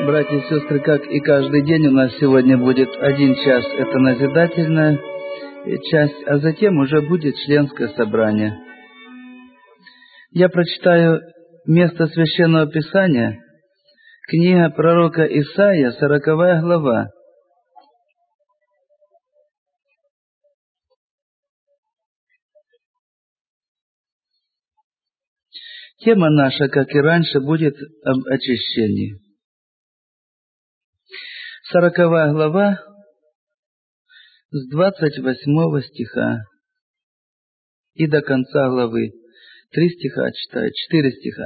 Братья и сестры, как и каждый день, у нас сегодня будет 1 час, это назидательная часть, а затем уже будет членское собрание. Я прочитаю место Священного Писания, книга пророка Исаия, 40 глава. Тема наша, как и раньше, будет об очищении. 40 глава с 28 стиха и до конца главы. 3 стиха читаю, 4 стиха.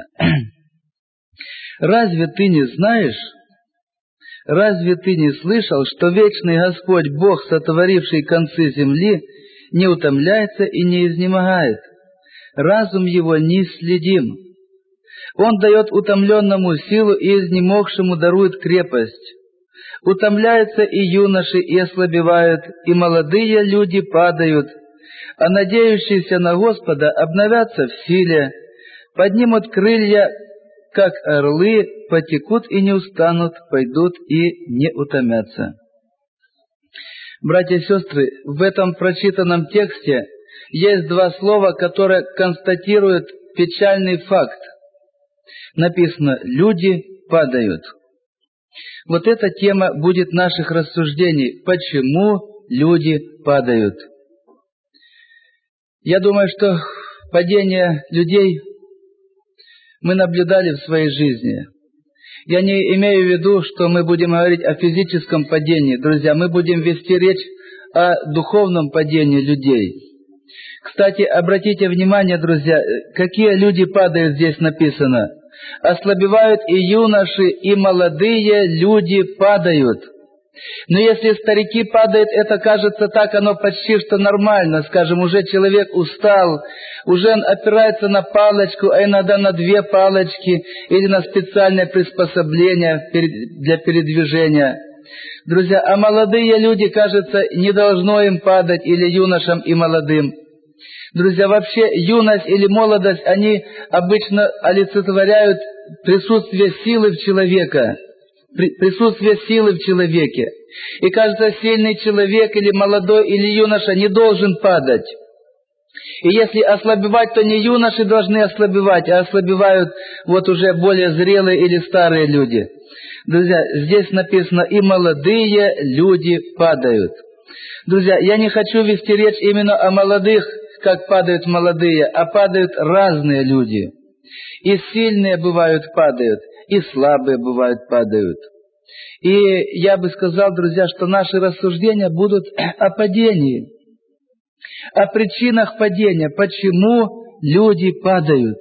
«Разве ты не знаешь, разве ты не слышал, что вечный Господь, Бог, сотворивший концы земли, не утомляется и не изнемогает? Разум его неисследим. Он дает утомленному силу и изнемогшему дарует крепость. Утомляются и юноши, и ослабевают, и молодые люди падают, а надеющиеся на Господа обновятся в силе, поднимут крылья, как орлы, потекут и не устанут, пойдут и не утомятся». Братья и сестры, в этом прочитанном тексте есть 2 слова, которые констатируют печальный факт. Написано «люди падают». Вот эта тема будет наших рассуждений. Почему люди падают? Я думаю, что падение людей мы наблюдали в своей жизни. Я не имею в виду, что мы будем говорить о физическом падении. Друзья, мы будем вести речь о духовном падении людей. Кстати, обратите внимание, друзья, какие люди падают, здесь написано. Ослабевают и юноши, и молодые люди падают. Но если старики падают, это кажется так, оно почти что нормально. Скажем, уже человек устал, уже он опирается на палочку, а иногда на 2 палочки, или на специальное приспособление для передвижения. Друзья, а молодые люди, кажется, не должно им падать, или юношам и молодым. Друзья, вообще юность или молодость, они обычно олицетворяют присутствие силы в человеке. Присутствие силы в человеке. И кажется, сильный человек или молодой, или юноша не должен падать. И если ослабевать, то не юноши должны ослабевать, а ослабевают вот уже более зрелые или старые люди. Друзья, здесь написано, и молодые люди падают. Друзья, я не хочу вести речь именно о молодых, как падают молодые, а падают разные люди. И сильные бывают падают, и слабые бывают падают. И я бы сказал, друзья, что наши рассуждения будут о падении, о причинах падения, почему люди падают.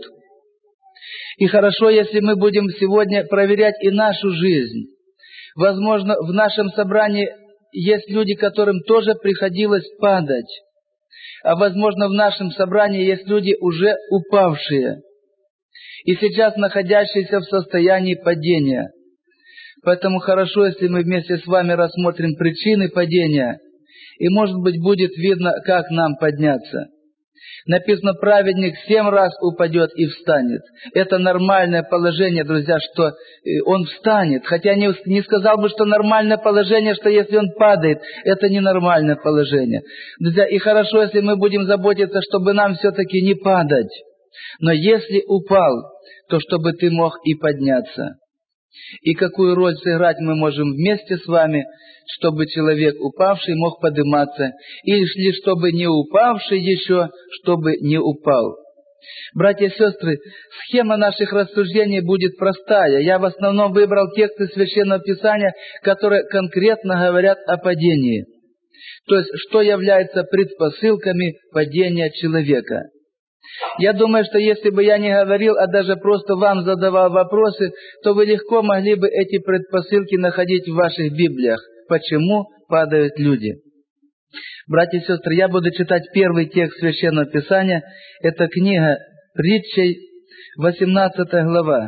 И хорошо, если мы будем сегодня проверять и нашу жизнь. Возможно, в нашем собрании есть люди, которым тоже приходилось падать. А возможно, в нашем собрании есть люди, уже упавшие, и сейчас находящиеся в состоянии падения. Поэтому хорошо, если мы вместе с вами рассмотрим причины падения, и, может быть, будет видно, как нам подняться. Написано, праведник 7 раз упадет и встанет. Это нормальное положение, друзья, что он встанет. Хотя не сказал бы, что нормальное положение, что если он падает, это ненормальное положение. Друзья, и хорошо, если мы будем заботиться, чтобы нам все-таки не падать. Но если упал, то чтобы ты мог и подняться. И какую роль сыграть мы можем вместе с вами, чтобы человек упавший мог подниматься, или чтобы не упавший еще, чтобы не упал. Братья и сестры, схема наших рассуждений будет простая. Я в основном выбрал тексты Священного Писания, которые конкретно говорят о падении. То есть, что является предпосылками падения человека. Я думаю, что если бы я не говорил, а даже просто вам задавал вопросы, то вы легко могли бы эти предпосылки находить в ваших Библиях. Почему падают люди? Братья и сестры, я буду читать первый текст Священного Писания. Это книга Притчей, 18 глава.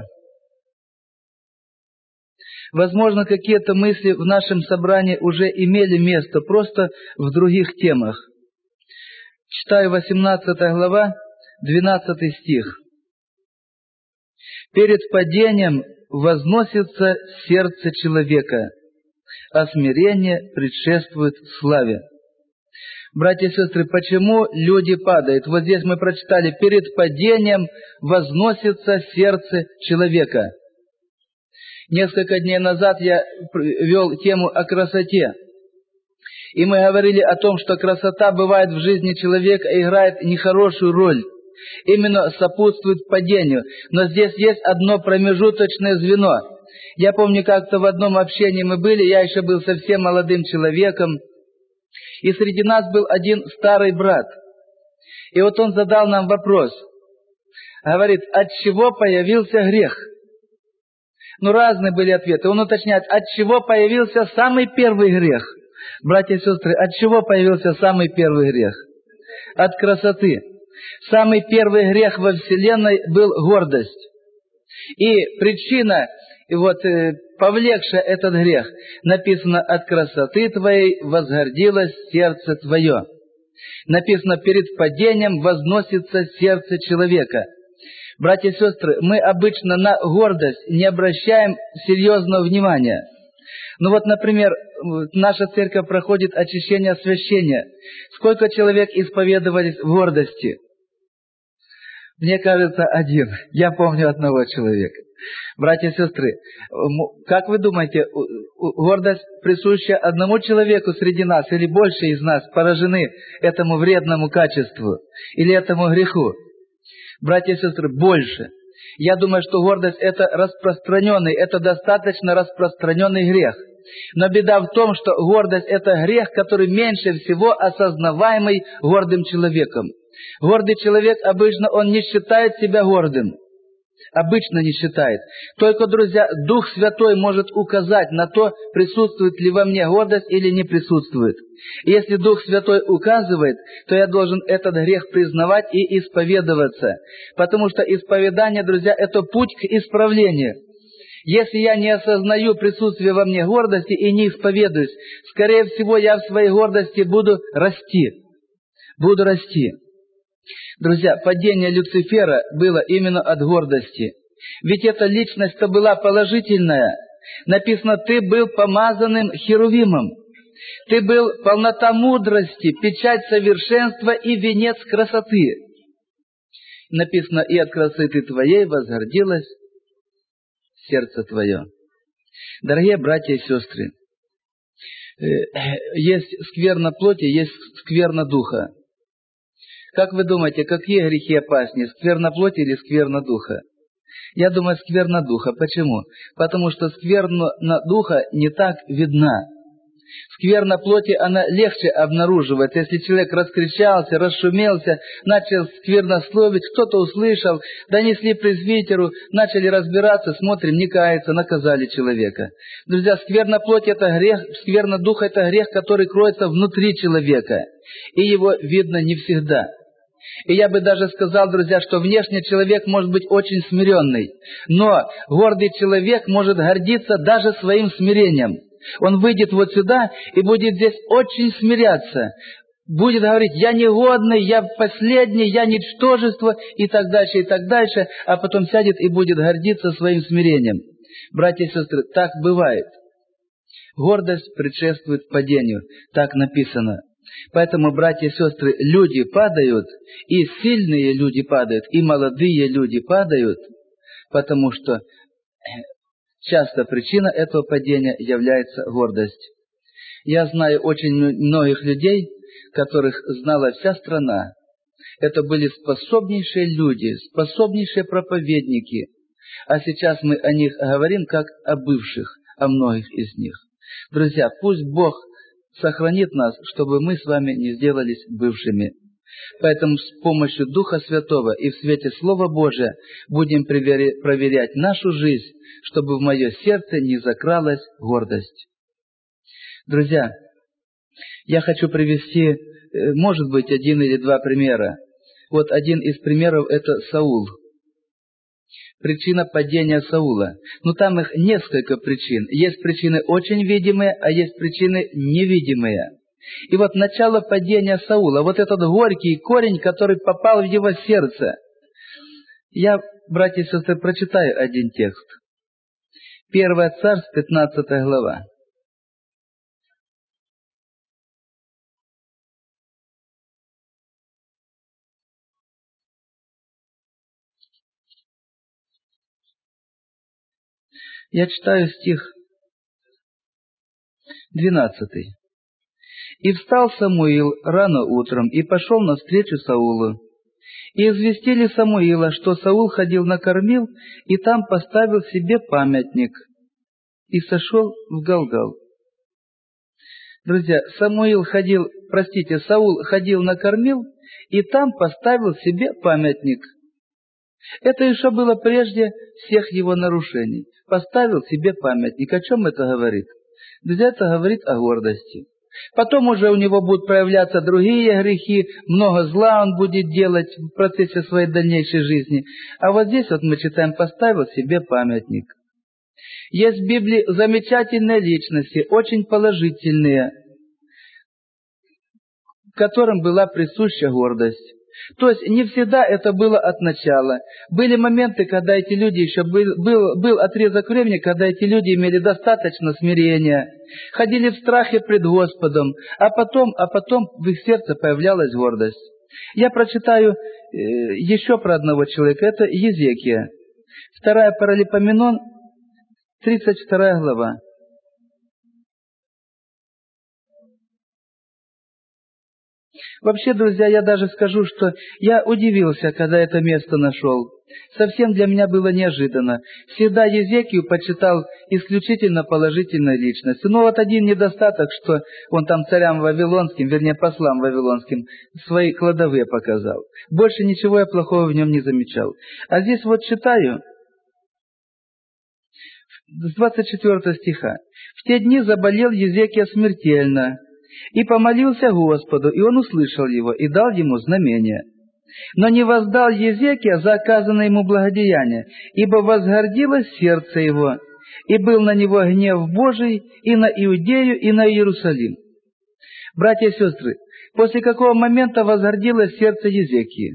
Возможно, какие-то мысли в нашем собрании уже имели место, просто в других темах. Читаю 18 глава, 12 стих. «Перед падением возносится сердце человека, а смирение предшествует славе. Братья и сестры, почему люди падают? Вот здесь мы прочитали: перед падением возносится сердце человека. Несколько дней назад я вел тему о красоте. И мы говорили о том, что красота бывает в жизни человека и играет нехорошую роль. Именно сопутствует падению. Но здесь есть одно промежуточное звено. Я помню, как-то в одном общении мы были, я еще был совсем молодым человеком. И среди нас был один старый брат. И вот он задал нам вопрос. Говорит: от чего появился грех? Разные были ответы. Он уточняет: от чего появился самый первый грех? Братья и сестры, от чего появился самый первый грех? От красоты. Самый первый грех во Вселенной был гордость. И причина, повлекшая этот грех, написано: от красоты твоей возгордилось сердце твое. Написано: перед падением возносится сердце человека. Братья и сестры, мы обычно на гордость не обращаем серьезного внимания. Например, наша церковь проходит очищение освящения. Сколько человек исповедовались в гордости? Мне кажется, один. Я помню одного человека. Братья и сестры, как вы думаете, гордость, присущая одному человеку среди нас, или больше из нас поражены этому вредному качеству, или этому греху? Братья и сестры, больше. Я думаю, что гордость — это распространенный, это достаточно распространенный грех. Но беда в том, что гордость — это грех, который меньше всего осознаваемый гордым человеком. Гордый человек обычно он не считает себя гордым. Обычно не считает. Только, друзья, Дух Святой может указать на то, присутствует ли во мне гордость или не присутствует. И если Дух Святой указывает, то я должен этот грех признавать и исповедоваться. Потому что исповедание, друзья, это путь к исправлению. Если я не осознаю присутствие во мне гордости и не исповедуюсь, скорее всего, я в своей гордости буду расти. Буду расти. Друзья, падение Люцифера было именно от гордости. Ведь эта личность-то была положительная. Написано: ты был помазанным херувимом. Ты был полнота мудрости, печать совершенства и венец красоты. Написано: и от красоты твоей возгордилось сердце твое. Дорогие братья и сестры, есть скверна плоти, есть скверна духа. Как вы думаете, какие грехи опаснее, скверна плоти или скверна духа? Я думаю, скверна духа. Почему? Потому что скверна духа не так видна. Скверна плоти, она легче обнаруживается. Если человек раскричался, расшумелся, начал сквернословить, кто-то услышал, донесли пресвитеру, начали разбираться, смотрим, не кается, наказали человека. Друзья, скверна плоти — это грех, скверна духа — это грех, который кроется внутри человека. И его видно не всегда. И я бы даже сказал, друзья, что внешне человек может быть очень смиренный, но гордый человек может гордиться даже своим смирением. Он выйдет вот сюда и будет здесь очень смиряться. Будет говорить: я негодный, я последний, я ничтожество, и так дальше, а потом сядет и будет гордиться своим смирением. Братья и сестры, так бывает. Гордость предшествует падению, так написано. Поэтому, братья и сестры, люди падают, и сильные люди падают, и молодые люди падают, потому что часто причина этого падения является гордость. Я знаю очень многих людей, которых знала вся страна. Это были способнейшие люди, способнейшие проповедники. А сейчас мы о них говорим как о бывших, о многих из них. Друзья, пусть Бог сохранит нас, чтобы мы с вами не сделались бывшими. Поэтому с помощью Духа Святого и в свете Слова Божия будем проверять нашу жизнь, чтобы в мое сердце не закралась гордость. Друзья, я хочу привести, может быть, один или два примера. Вот один из примеров — это Саул. Причина падения Саула. Там их несколько причин. Есть причины очень видимые, а есть причины невидимые. И вот начало падения Саула, вот этот горький корень, который попал в его сердце. Я, братья и сестры, прочитаю один текст. 1 Царств, 15 глава. Я читаю стих 12. «И встал Самуил рано утром и пошел навстречу Саулу. И известили Самуила, что Саул ходил накормил, и там поставил себе памятник, и сошел в Галгал». Друзья, Саул ходил накормил, и там поставил себе памятник. Это еще было прежде всех его нарушений. Поставил себе памятник. О чем это говорит? Друзья, это говорит о гордости. Потом уже у него будут проявляться другие грехи, много зла он будет делать в процессе своей дальнейшей жизни. А вот здесь вот мы читаем, поставил себе памятник. Есть в Библии замечательные личности, очень положительные, которым была присуща гордость. То есть не всегда это было от начала. Были моменты, когда эти люди еще был отрезок времени, когда эти люди имели достаточно смирения, ходили в страхе пред Господом, а потом в их сердце появлялась гордость. Я прочитаю еще про одного человека, это Езекия. 2 Паралипоменон, 32 глава. Вообще, друзья, я даже скажу, что я удивился, когда это место нашел. Совсем для меня было неожиданно. Всегда Езекию почитал исключительно положительной личностью. Но вот один недостаток, что он там царям вавилонским, вернее, послам вавилонским, свои кладовые показал. Больше ничего я плохого в нем не замечал. А здесь вот читаю, с 24 стиха. «В те дни заболел Езекия смертельно, и помолился Господу, и он услышал его, и дал ему знамение. Но не воздал Езекия за оказанное ему благодеяние, ибо возгордилось сердце его, и был на него гнев Божий и на Иудею, и на Иерусалим». Братья и сестры, после какого момента возгордилось сердце Езекии?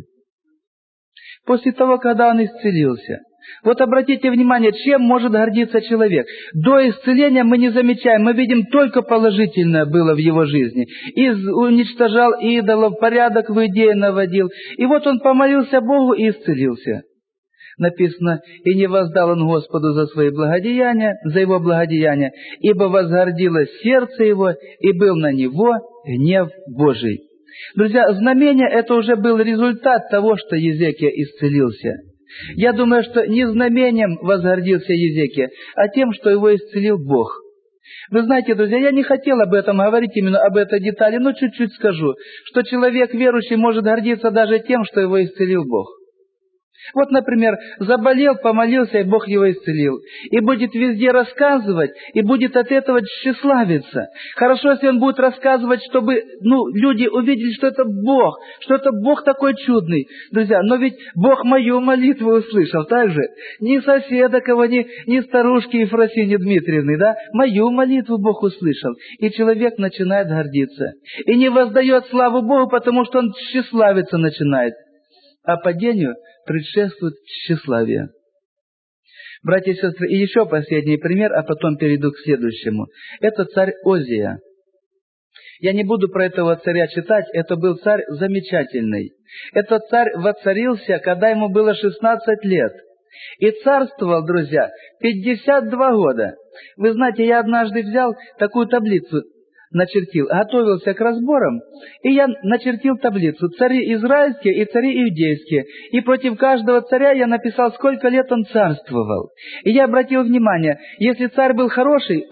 После того, когда он исцелился. Вот обратите внимание, чем может гордиться человек. До исцеления мы не замечаем, мы видим только положительное было в его жизни. Уничтожал идолов, порядок в Иудее наводил. И вот он помолился Богу и исцелился. Написано, «И не воздал он Господу за свои благодеяния, за его благодеяния, ибо возгордилось сердце его, и был на него гнев Божий». Друзья, знамение это уже был результат того, что Езекия исцелился. Я думаю, что не знамением возгордился Езекия, а тем, что его исцелил Бог. Вы знаете, друзья, я не хотел об этом говорить, именно об этой детали, но чуть-чуть скажу, что человек верующий может гордиться даже тем, что его исцелил Бог. Вот, например, заболел, помолился, и Бог его исцелил. И будет везде рассказывать, и будет от этого тщеславиться. Хорошо, если он будет рассказывать, чтобы люди увидели, что это Бог такой чудный. Друзья, но ведь Бог мою молитву услышал, так же? Не соседа кого, не старушки Ефросиньи Дмитриевны, да? Мою молитву Бог услышал. И человек начинает гордиться. И не воздает славу Богу, потому что он тщеславиться начинает. А падению предшествует тщеславие. Братья и сестры, и еще последний пример, а потом перейду к следующему. Это царь Озия. Я не буду про этого царя читать, это был царь замечательный. Этот царь воцарился, когда ему было 16 лет. И царствовал, друзья, 52 года. Вы знаете, я однажды взял такую таблицу, готовился к разборам, и я начертил таблицу «Цари израильские и цари иудейские». И против каждого царя я написал, сколько лет он царствовал. И я обратил внимание, если царь был хороший,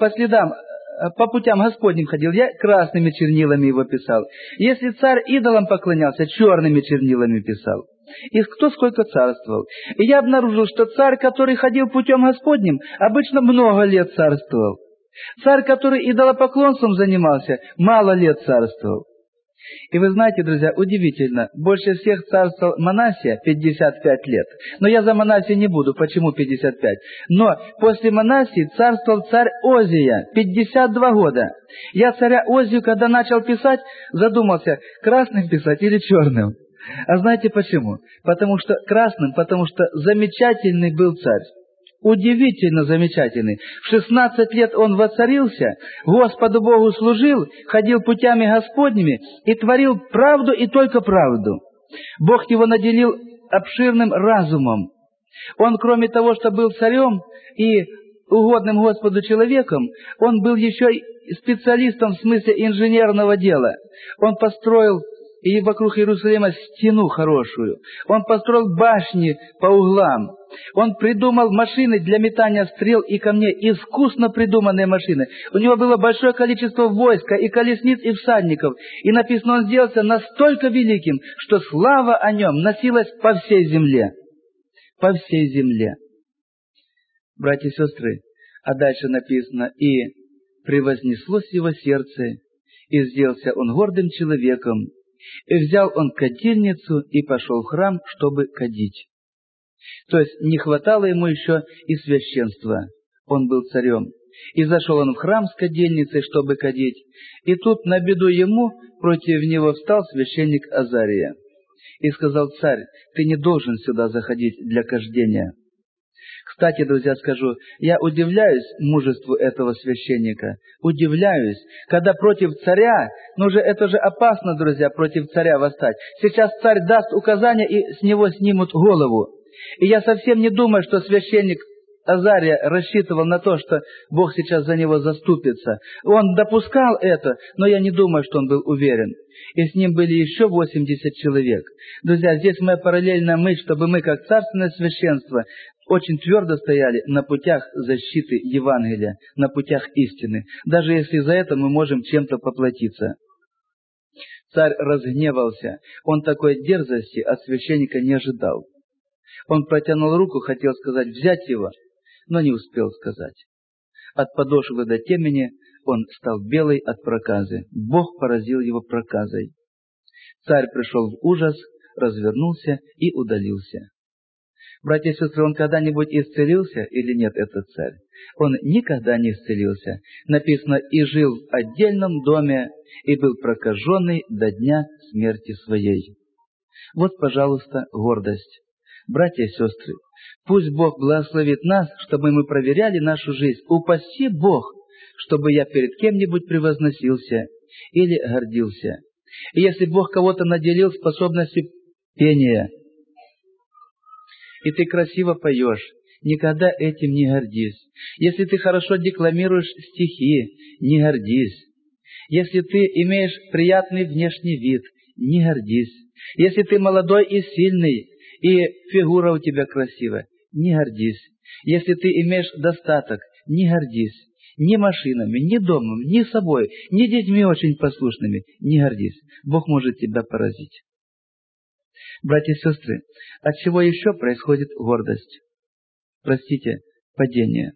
по путям Господним ходил, я красными чернилами его писал. Если царь идолам поклонялся, черными чернилами писал. И кто сколько царствовал. И я обнаружил, что царь, который ходил путем Господним, обычно много лет царствовал. Царь, который идолопоклонством занимался, мало лет царствовал. И вы знаете, друзья, удивительно, больше всех царствовал Манасия, 55 лет. Но я за Манасия не буду, почему 55? Но после Манасии царствовал царь Озия, 52 года. Я царя Озию, когда начал писать, задумался, красным писать или черным. А знаете почему? Потому что замечательный был царь. удивительно замечательный. В 16 лет он воцарился, Господу Богу служил, ходил путями Господними и творил правду и только правду. Бог его наделил обширным разумом. Он, кроме того, что был царем и угодным Господу человеком, он был еще и специалистом в смысле инженерного дела. Он построил и вокруг Иерусалима стену хорошую. Он построил башни по углам. Он придумал машины для метания стрел и камней, искусно придуманные машины. У него было большое количество войска, и колесниц, и всадников. И написано, он сделался настолько великим, что слава о нем носилась по всей земле. По всей земле. Братья и сестры, а дальше написано, и превознеслось его сердце, и сделался он гордым человеком, и взял он кадильницу и пошел в храм, чтобы кадить. То есть не хватало ему еще и священства. Он был царем. И зашел он в храм с кадильницей, чтобы кадить. И тут на беду ему против него встал священник Азария. И сказал: царь, ты не должен сюда заходить для кождения. Кстати, друзья, скажу, я удивляюсь мужеству этого священника. Удивляюсь, когда против царя, это же опасно, друзья, против царя восстать. Сейчас царь даст указания, и с него снимут голову. И я совсем не думаю, что священник Азария рассчитывал на то, что Бог сейчас за него заступится. Он допускал это, но я не думаю, что он был уверен. И с ним были еще 80 человек. Друзья, здесь моя параллельная мысль, чтобы мы, как царственное священство, очень твердо стояли на путях защиты Евангелия, на путях истины, даже если за это мы можем чем-то поплатиться. Царь разгневался. Он такой дерзости от священника не ожидал. Он протянул руку, хотел сказать взять его, но не успел сказать. От подошвы до темени он стал белый от проказы. Бог поразил его проказой. Царь пришел в ужас, развернулся и удалился. Братья и сестры, он когда-нибудь исцелился или нет, этот царь? Он никогда не исцелился. Написано, и жил в отдельном доме, и был прокаженный до дня смерти своей. Вот, пожалуйста, гордость. Братья и сестры, пусть Бог благословит нас, чтобы мы проверяли нашу жизнь. Упаси Бог, чтобы я перед кем-нибудь превозносился или гордился. И если Бог кого-то наделил способностью пения, и ты красиво поешь, никогда этим не гордись. Если ты хорошо декламируешь стихи, не гордись. Если ты имеешь приятный внешний вид, не гордись. Если ты молодой и сильный, и фигура у тебя красивая, не гордись. Если ты имеешь достаток, не гордись. Ни машинами, ни домом, ни собой, ни детьми очень послушными, не гордись. Бог может тебя поразить. Братья и сестры, от чего еще происходит гордость? Простите, падение.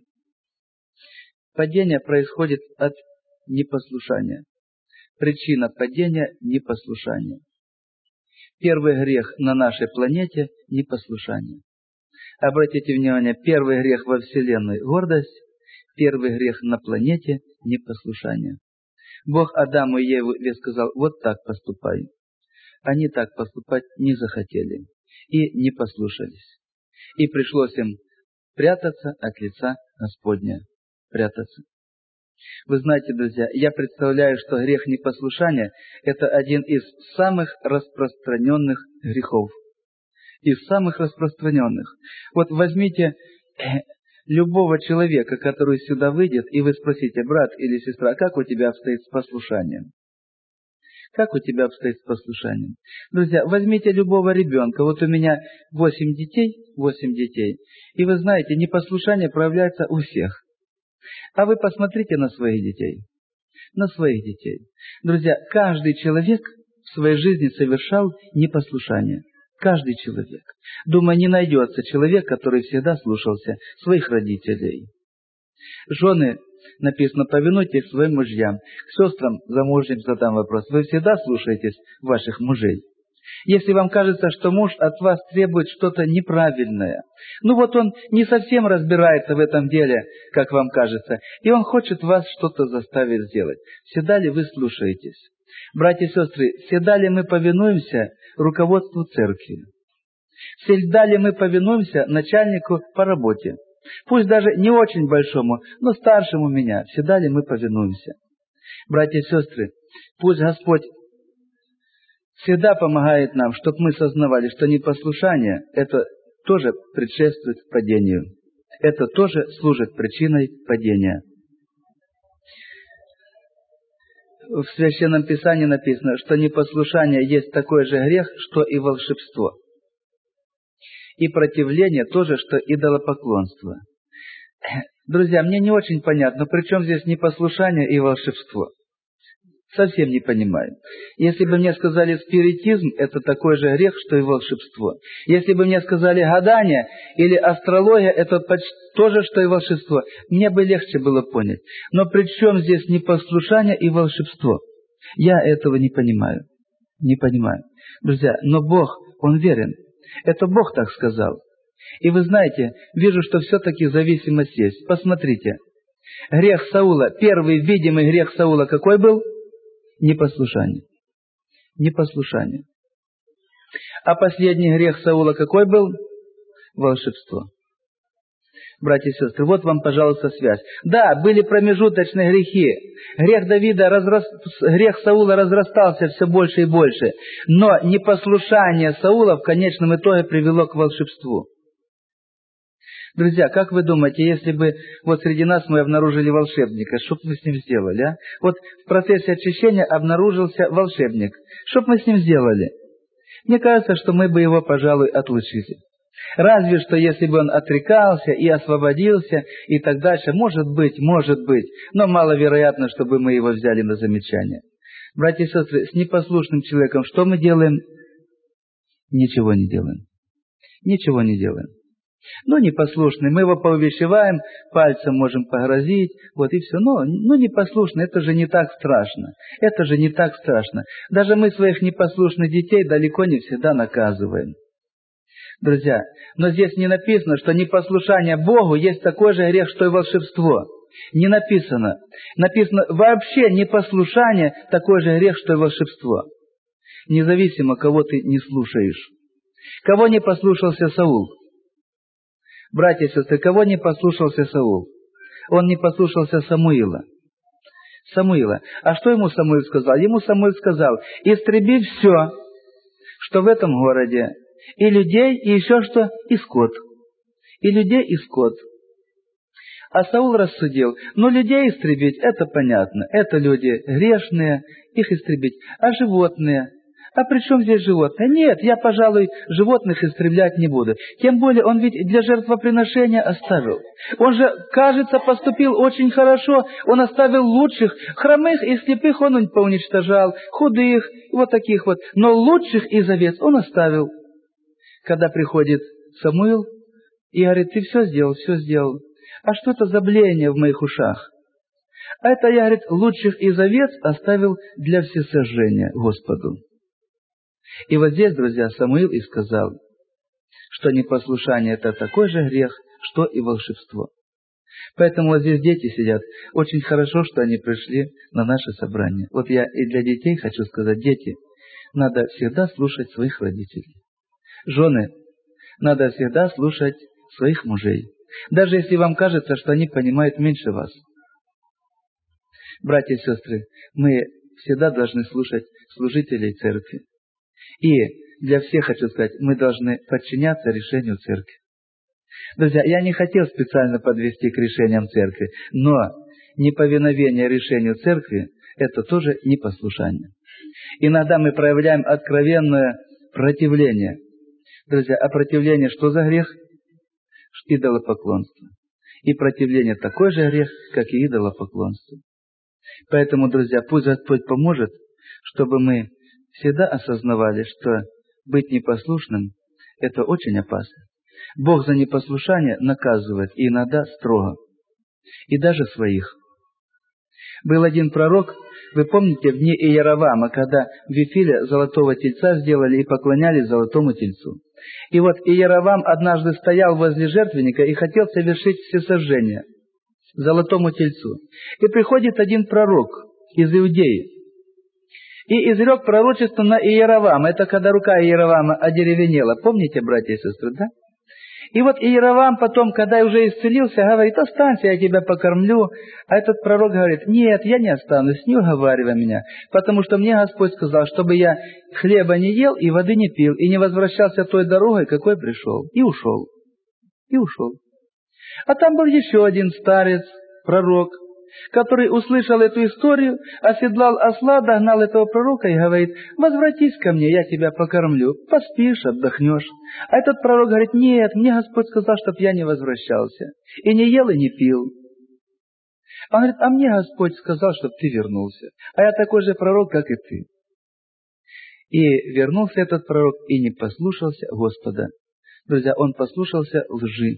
Падение происходит от непослушания. Причина падения – непослушание. Первый грех на нашей планете – непослушание. Обратите внимание, первый грех во Вселенной – гордость, первый грех на планете – непослушание. Бог Адаму и Еве сказал: вот так поступай. Они так поступать не захотели и не послушались. И пришлось им прятаться от лица Господня. Прятаться. Вы знаете, друзья, я представляю, что грех непослушания – это один из самых распространенных грехов. Из самых распространенных. Вот возьмите любого человека, который сюда выйдет, и вы спросите: брат или сестра, как у тебя обстоит с послушанием? Как у тебя обстоит с послушанием? Друзья, возьмите любого ребенка. Вот у меня 8 детей. И вы знаете, непослушание проявляется у всех. А вы посмотрите на своих детей. На своих детей. Друзья, каждый человек в своей жизни совершал непослушание. Каждый человек. Думаю, не найдется человек, который всегда слушался своих родителей. Жены, написано, повинуйтесь своим мужьям. К сестрам замужним задам вопрос. Вы всегда слушаетесь ваших мужей? Если вам кажется, что муж от вас требует что-то неправильное, он не совсем разбирается в этом деле, как вам кажется, и он хочет вас что-то заставить сделать. Всегда ли вы слушаетесь? Братья и сестры, всегда ли мы повинуемся руководству церкви? Всегда ли мы повинуемся начальнику по работе? пусть даже не очень большому, но старшему меня, всегда ли мы повинуемся? Братья и сестры, пусть Господь всегда помогает нам, чтобы мы сознавали, что непослушание – это тоже предшествует падению. Это тоже служит причиной падения. В Священном Писании написано, что непослушание есть такой же грех, что и волшебство. И противление тоже, что идолопоклонство. Друзья, мне не очень понятно, при чем здесь непослушание и волшебство? Совсем не понимаю. Если бы мне сказали спиритизм, это такой же грех, что и волшебство. Если бы мне сказали гадание или астрология, это почти то же, что и волшебство. Мне бы легче было понять. Но при чем здесь непослушание и волшебство? Я этого не понимаю. Не понимаю. Друзья, но Бог, Он верен. Это Бог так сказал. И вы знаете, вижу, что все-таки зависимость есть. Посмотрите. Грех Саула, первый видимый грех Саула какой был? Непослушание. Непослушание. А последний грех Саула какой был? Волшебство. Братья и сестры, вот вам, пожалуйста, связь. Да, были промежуточные грехи. Грех Саула разрастался все больше и больше. Но непослушание Саула в конечном итоге привело к волшебству. Друзья, как вы думаете, если бы вот среди нас мы обнаружили волшебника, что бы мы с ним сделали, а? Вот в процессе очищения обнаружился волшебник. Что бы мы с ним сделали? Мне кажется, что мы бы его, пожалуй, отлучили. Разве что, если бы он отрекался и освободился, и так дальше, может быть, но маловероятно, чтобы мы его взяли на замечание. Братья и сестры, с непослушным человеком что мы делаем? Ничего не делаем. Ничего не делаем. Ну, непослушный, мы его поувещеваем, пальцем можем погрозить, вот и все. Но непослушный, это же не так страшно. Это же не так страшно. Даже мы своих непослушных детей далеко не всегда наказываем. Друзья, но здесь не написано, что непослушание Богу есть такой же грех, что и волшебство. Не написано. Написано вообще непослушание такой же грех, что и волшебство. Независимо, кого ты не слушаешь. Кого не послушался Саул? Братья и сестры, кого не послушался Саул? Он не послушался Самуила. А что ему Самуил сказал? Ему Самуил сказал: истреби все, что в этом городе, и людей, и еще что, и скот. И людей, и скот. А Саул рассудил: людей истребить, это понятно. Это люди грешные, их истребить. А животные? А при чем здесь животные? Нет, я, пожалуй, животных истреблять не буду. Тем более, он ведь для жертвоприношения оставил. Он же, кажется, поступил очень хорошо. Он оставил лучших, хромых и слепых он поуничтожал, худых, вот таких вот. Но лучших из овец он оставил. Когда приходит Самуил и говорит: ты все сделал. А что это за блеяние в моих ушах? А это, я, говорит, лучших из овец оставил для всесожжения Господу. И вот здесь, друзья, Самуил и сказал, что непослушание – это такой же грех, что и волшебство. Поэтому вот здесь дети сидят. Очень хорошо, что они пришли на наше собрание. Вот я и для детей хочу сказать: дети, надо всегда слушать своих родителей. Жены, надо всегда слушать своих мужей. Даже если вам кажется, что они понимают меньше вас. Братья и сестры, мы всегда должны слушать служителей церкви. И для всех хочу сказать, мы должны подчиняться решению церкви. Друзья, я не хотел специально подвести к решениям церкви, но неповиновение решению церкви – это тоже непослушание. Иногда мы проявляем откровенное противление. Друзья, а противление что за грех? Идолопоклонство. И противление такой же грех, как и идолопоклонство. Поэтому, друзья, пусть Господь поможет, чтобы мы всегда осознавали, что быть непослушным – это очень опасно. Бог за непослушание наказывает, и иногда строго. И даже своих. Был один пророк, вы помните, в дни Иеровоама, когда в Вифиле золотого тельца сделали и поклонялись золотому тельцу. И вот Иеровоам однажды стоял возле жертвенника и хотел совершить всесожжение золотому тельцу. И приходит один пророк из Иудеи и изрек пророчество на Иеровоама. Это когда рука Иеровоама одеревенела. Помните, братья и сестры, да? И вот Иеровам потом, когда уже исцелился, говорит: останься, я тебя покормлю. А этот пророк говорит: нет, я не останусь, не уговаривай меня, потому что мне Господь сказал, чтобы я хлеба не ел и воды не пил, и не возвращался той дорогой, какой пришел. И ушел. И ушел. А там был еще один старец, пророк, который услышал эту историю, оседлал осла, догнал этого пророка и говорит: возвратись ко мне, я тебя покормлю, поспишь, отдохнешь. А этот пророк говорит: нет, мне Господь сказал, чтоб я не возвращался, и не ел, и не пил. Он говорит: а мне Господь сказал, чтоб ты вернулся, а я такой же пророк, как и ты. И вернулся этот пророк и не послушался Господа. Друзья, он послушался лжи.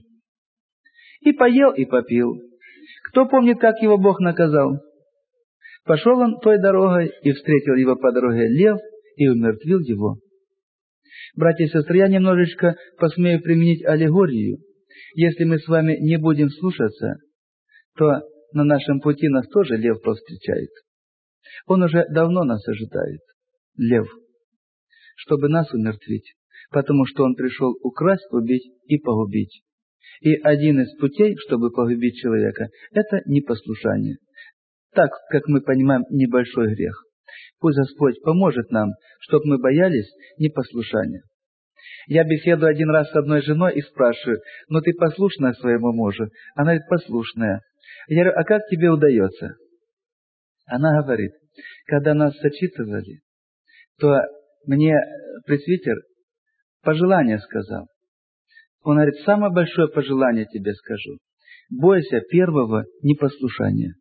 И поел, и попил. Кто помнит, как его Бог наказал? Пошел он той дорогой, и встретил его по дороге лев, и умертвил его. Братья и сестры, я немножечко посмею применить аллегорию. Если мы с вами не будем слушаться, то на нашем пути нас тоже лев повстречает. Он уже давно нас ожидает, лев, чтобы нас умертвить, потому что он пришел украсть, убить и погубить. И один из путей, чтобы погубить человека, это непослушание. Так, как мы понимаем, небольшой грех. Пусть Господь поможет нам, чтобы мы боялись непослушания. Я беседую один раз с одной женой и спрашиваю: ну ты послушная своему мужу? Она говорит: послушная. Я говорю: а как тебе удается? Она говорит: когда нас сочитывали, то мне пресвитер пожелание сказал. Он говорит: самое большое пожелание тебе скажу: бойся первого непослушания.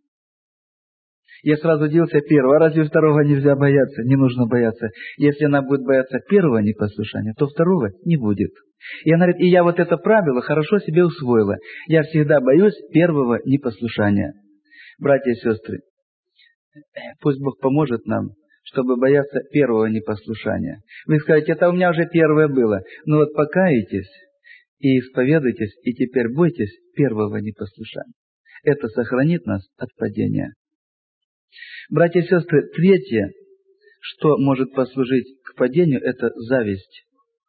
Я сразу удивился: первого. А разве второго нельзя бояться? Не нужно бояться. Если она будет бояться первого непослушания, то второго не будет. И она говорит: и я вот это правило хорошо себе усвоила. Я всегда боюсь первого непослушания. Братья и сестры, пусть Бог поможет нам, чтобы бояться первого непослушания. Вы скажете: это у меня уже первое было. Ну вот покаетесь и исповедуйтесь, и теперь бойтесь первого непослушания. Это сохранит нас от падения. Братья и сестры, третье, что может послужить к падению, это зависть.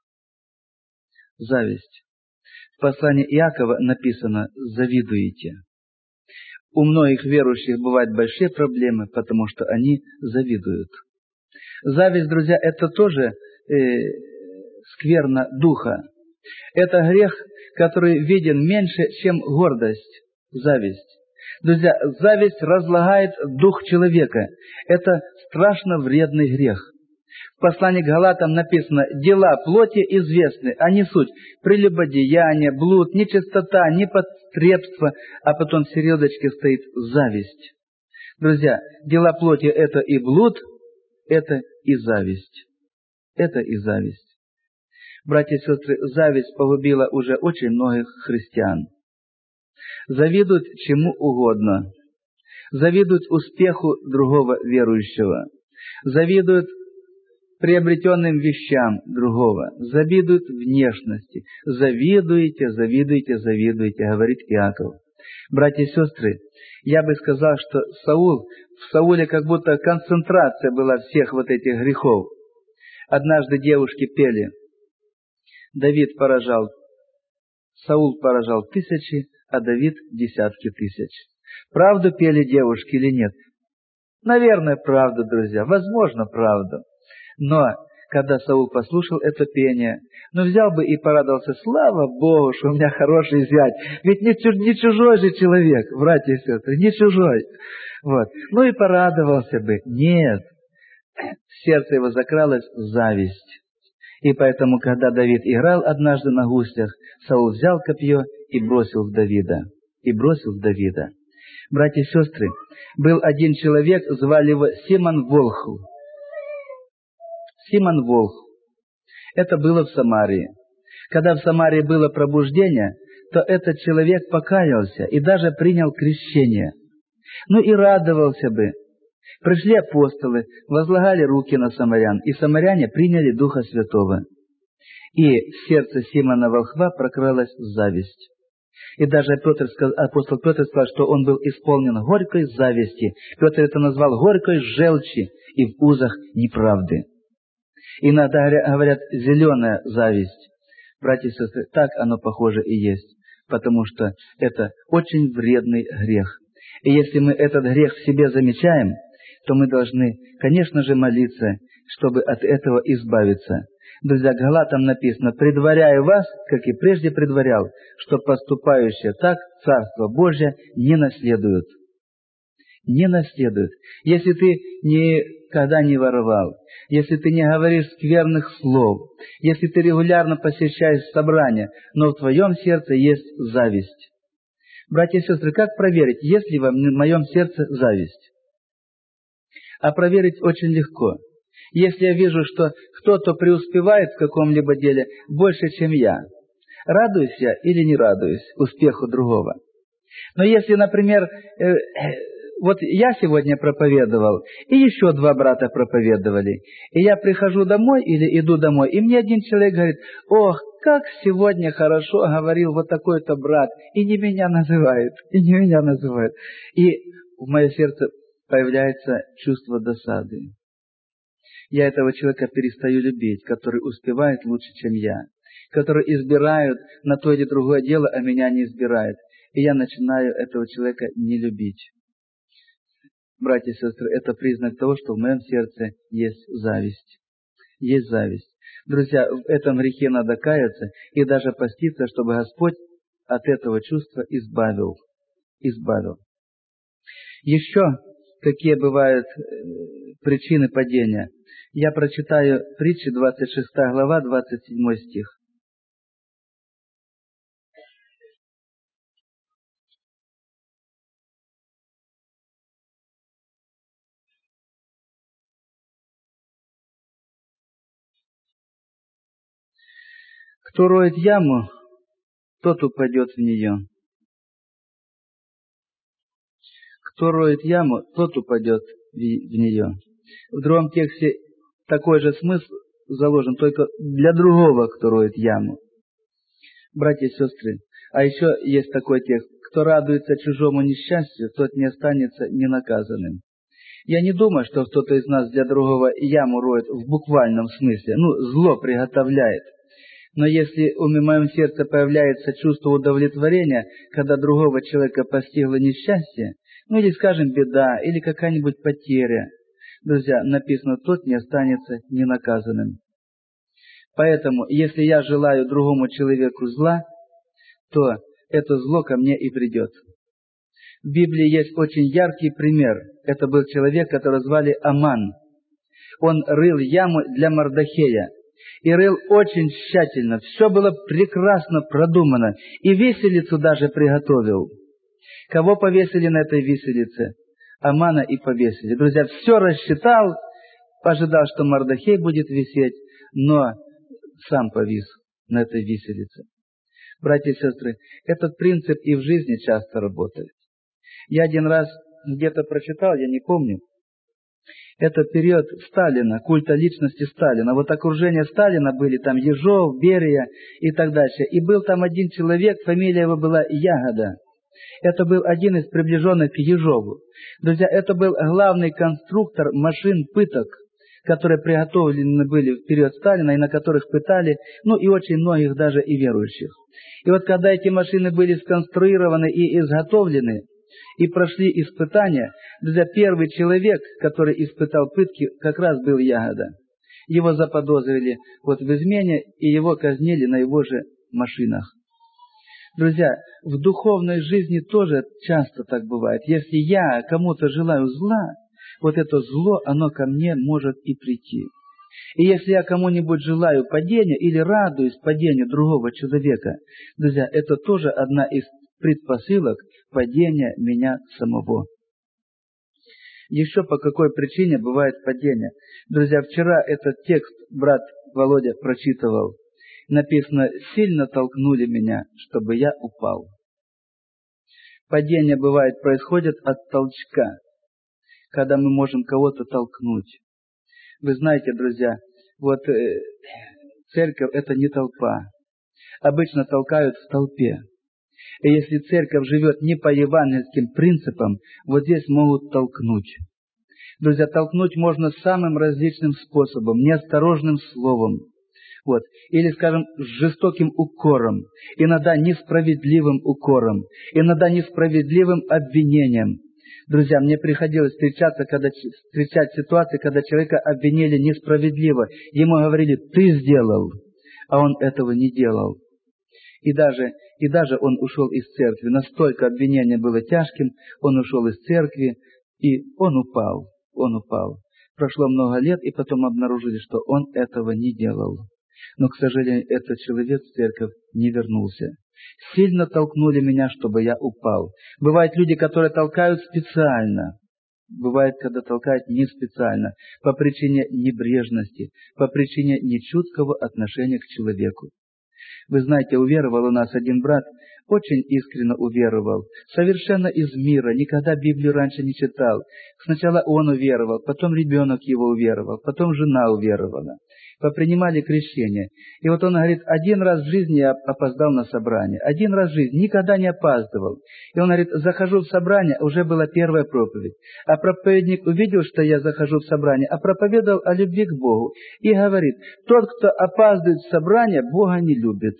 Зависть. В послании Иакова написано: завидуете. У многих верующих бывают большие проблемы, потому что они завидуют. Зависть, друзья, это тоже скверна духа. Это грех, который виден меньше, чем гордость, зависть. Друзья, зависть разлагает дух человека. Это страшно вредный грех. В послании к Галатам написано: дела плоти известны, они суть прелюбодеяние, блуд, нечистота, непотребство, а потом в середочке стоит зависть. Друзья, дела плоти — это и блуд, это и зависть. Это и зависть. Братья и сестры, зависть погубила уже очень многих христиан. Завидуют чему угодно. Завидуют успеху другого верующего. Завидуют приобретенным вещам другого. Завидуют внешности. Завидуете, завидуете, завидуете, говорит Иаков. Братья и сестры, я бы сказал, что в Сауле как будто концентрация была всех вот этих грехов. Однажды девушки пели: Давид поражал, Саул поражал тысячи, а Давид десятки тысяч. Правду пели девушки или нет? Наверное, правду, друзья. Возможно, правду. Но когда Саул послушал это пение, взял бы и порадовался: слава Богу, что у меня хороший зять. Ведь не чужой же человек, братья и сестры, не чужой. Вот. И порадовался бы. Нет. В сердце его закралась зависть. И поэтому, когда Давид играл однажды на гуслях, Саул взял копье и бросил в Давида. Братья и сестры, был один человек, звали его Симон Волхв. Симон Волхв. Это было в Самарии. Когда в Самарии было пробуждение, то этот человек покаялся и даже принял крещение. И радовался бы. Пришли апостолы, возлагали руки на самарян, и самаряне приняли Духа Святого. И в сердце Симона Волхва прокралась зависть. И даже апостол Петр сказал, что он был исполнен горькой зависти. Петр это назвал горькой желчи и в узах неправды. Иногда говорят зеленая зависть, Братья и сестры, так оно похоже и есть, потому что это очень вредный грех. И если мы этот грех в себе замечаем, то мы должны, конечно же, молиться, чтобы от этого избавиться. Друзья, Галатам написано: «Предваряю вас, как и прежде предварял, что поступающие так Царство Божие не наследуют». Не наследуют. Если ты никогда не воровал, если ты не говоришь скверных слов, если ты регулярно посещаешь собрания, но в твоем сердце есть зависть. Братья и сестры, как проверить, есть ли в моем сердце зависть? А проверить очень легко. Если я вижу, что кто-то преуспевает в каком-либо деле больше, чем я, радуюсь я или не радуюсь успеху другого? Но если, например, вот я сегодня проповедовал, и еще 2 брата проповедовали, и я прихожу домой или иду домой, и мне один человек говорит: «Ох, как сегодня хорошо говорил вот такой-то брат», и не меня называет, И в мое сердце появляется чувство досады. Я этого человека перестаю любить, который успевает лучше, чем я, который избирает на то или другое дело, а меня не избирает. И я начинаю этого человека не любить. Братья и сестры, это признак того, что в моем сердце есть зависть. Есть зависть. Друзья, в этом грехе надо каяться и даже поститься, чтобы Господь от этого чувства избавил. Еще какие бывают причины падения? Я прочитаю притчи, 26 глава, 27 стих. «Кто роет яму, тот упадет в нее. Кто роет яму, тот упадет в нее». В другом тексте такой же смысл заложен, только для другого, кто роет яму. Братья и сестры, а еще есть такой текст: «Кто радуется чужому несчастью, тот не останется ненаказанным». Я не думаю, что кто-то из нас для другого яму роет в буквальном смысле, зло приготовляет. Но если в моем сердце появляется чувство удовлетворения, когда другого человека постигло несчастье, или, скажем, беда, или какая-нибудь потеря, друзья, написано: тот не останется ненаказанным. Поэтому, если я желаю другому человеку зла, то это зло ко мне и придет. В Библии есть очень яркий пример. Это был человек, которого звали Аман. Он рыл яму для Мордохея. И рыл очень тщательно. Все было прекрасно продумано. И виселицу даже приготовил. Кого повесили на этой виселице? Амана и повесили. Друзья, все рассчитал, ожидал, что Мордохей будет висеть, но сам повис на этой виселице. Братья и сестры, этот принцип и в жизни часто работает. Я один раз где-то прочитал, я не помню, это период Сталина, культа личности Сталина. Вот окружение Сталина были там Ежов, Берия и так дальше. И был там один человек, фамилия его была Ягода. Это был один из приближенных к Ежову. Друзья, это был главный конструктор машин пыток, которые приготовлены были в период Сталина и на которых пытали, и очень многих даже и верующих. И вот когда эти машины были сконструированы и изготовлены, и прошли испытания, друзья, первый человек, который испытал пытки, как раз был Ягода. Его заподозрили в измене, и его казнили на его же машинах. Друзья, в духовной жизни тоже часто так бывает. Если я кому-то желаю зла, это зло, оно ко мне может и прийти. И если я кому-нибудь желаю падения или радуюсь падению другого человека, друзья, это тоже одна из предпосылок падения меня самого. Еще по какой причине бывает падение? Друзья, вчера этот текст брат Володя прочитывал. Написано: «Сильно толкнули меня, чтобы я упал». Падение происходит от толчка, когда мы можем кого-то толкнуть. Вы знаете, друзья, церковь – это не толпа. Обычно толкают в толпе. И если церковь живет не по евангельским принципам, здесь могут толкнуть. Друзья, толкнуть можно самым различным способом, неосторожным словом. Вот. Или, скажем, с жестоким укором, иногда несправедливым укором, иногда несправедливым обвинением. Друзья, мне приходилось встречать ситуации, когда человека обвинили несправедливо. Ему говорили: ты сделал, а он этого не делал. И даже он ушел из церкви. Настолько обвинение было тяжким, он ушел из церкви, и он упал. Прошло много лет, и потом обнаружили, что он этого не делал. Но, к сожалению, этот человек в церковь не вернулся. Сильно толкнули меня, чтобы я упал. Бывают люди, которые толкают специально. Бывает, когда толкают не специально, по причине небрежности, по причине нечуткого отношения к человеку. Вы знаете, уверовал у нас один брат, очень искренне уверовал, совершенно из мира, никогда Библию раньше не читал. Сначала он уверовал, потом ребенок его уверовал, потом жена уверовала. Попринимали крещение. И вот он говорит: один раз в жизни я опоздал на собрание. Один раз в жизни, никогда не опаздывал. И он говорит: захожу в собрание, уже была первая проповедь. А проповедник увидел, что я захожу в собрание, а проповедовал о любви к Богу. И говорит: тот, кто опаздывает в собрание, Бога не любит.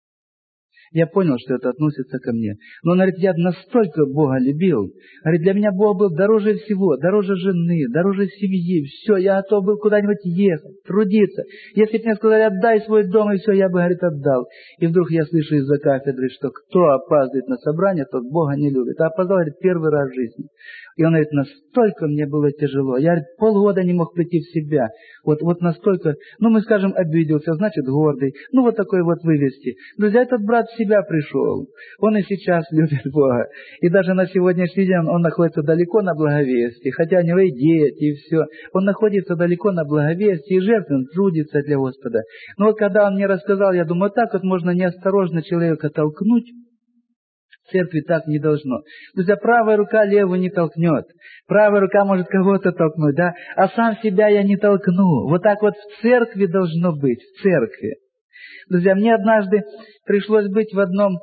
Я понял, что это относится ко мне. Но он говорит: я настолько Бога любил. Говорит: для меня Бог был дороже всего, дороже жены, дороже семьи. Все, я готов был куда-нибудь ехать, трудиться. Если бы мне сказали: отдай свой дом, и все, я бы, говорит, отдал. И вдруг я слышу из-за кафедры, что кто опаздывает на собрание, тот Бога не любит. А опоздал, говорит, первый раз в жизни. И он говорит: настолько мне было тяжело. Я, говорит, полгода не мог прийти в себя. Вот настолько, мы скажем, обиделся, значит, гордый. Вот такой вот вывести. Друзья, этот брат в себя пришел. Он и сейчас любит Бога. И даже на сегодняшний день он находится далеко на благовестии. Хотя у него и дети, и все. Он находится далеко на благовестии, и жертвен, трудится для Господа. Но вот когда он мне рассказал, я думаю, так вот можно неосторожно человека толкнуть. В церкви так не должно. Друзья, правая рука левую не толкнет. Правая рука может кого-то толкнуть, да? А сам себя я не толкну. Вот так вот в церкви должно быть, в церкви. Друзья, мне однажды пришлось быть в одном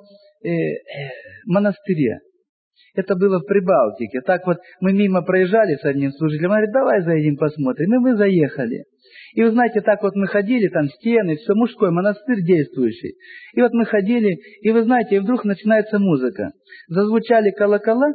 монастыре. Это было в Прибалтике. Так вот, мы мимо проезжали с одним служителем. Он говорит: давай заедем посмотрим. И мы заехали. И вы знаете, так вот мы ходили, там стены, все, мужской монастырь действующий. И вот мы ходили, и вы знаете, и вдруг начинается музыка. Зазвучали колокола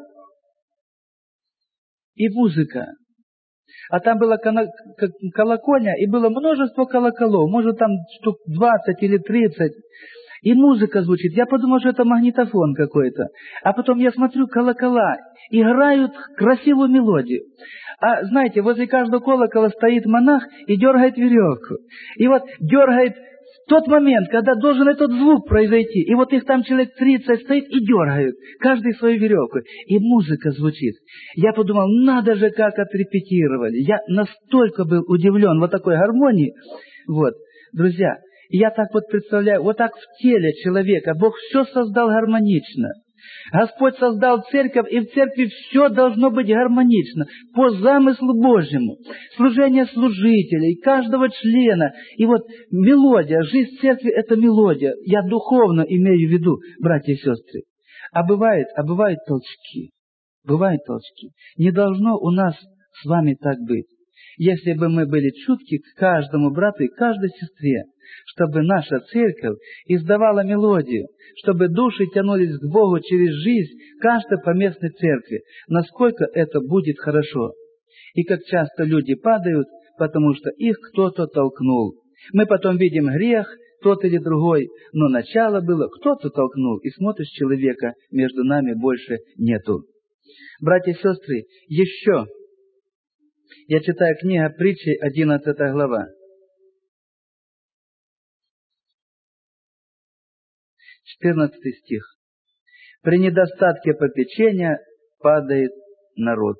и музыка. А там была колокольня, и было множество колоколов, может там штук 20 или 30. И музыка звучит. Я подумал, что это магнитофон какой-то. А потом я смотрю, колокола играют красивую мелодию. А знаете, возле каждого колокола стоит монах и дергает веревку. И вот дергает в тот момент, когда должен этот звук произойти. И вот их там человек 30 стоит и дергают. Каждый свою веревку. И музыка звучит. Я подумал, надо же, как отрепетировали. Я настолько был удивлен вот такой гармонии. Вот, друзья. И я так вот представляю, вот так в теле человека Бог все создал гармонично. Господь создал церковь, и в церкви все должно быть гармонично, по замыслу Божьему. Служение служителей, каждого члена. И вот мелодия, жизнь церкви – это мелодия. Я духовно имею в виду, братья и сестры. А бывают толчки. Бывают толчки. Не должно у нас с вами так быть. Если бы мы были чутки к каждому брату и каждой сестре, чтобы наша церковь издавала мелодию, чтобы души тянулись к Богу через жизнь каждой поместной церкви, насколько это будет хорошо. И как часто люди падают, потому что их кто-то толкнул. Мы потом видим грех, тот или другой, но начало было, кто-то толкнул, и смотришь, человека между нами больше нету. Братья и сестры, еще я читаю книга Притчи, 11 глава. 14 стих. При недостатке попечения падает народ,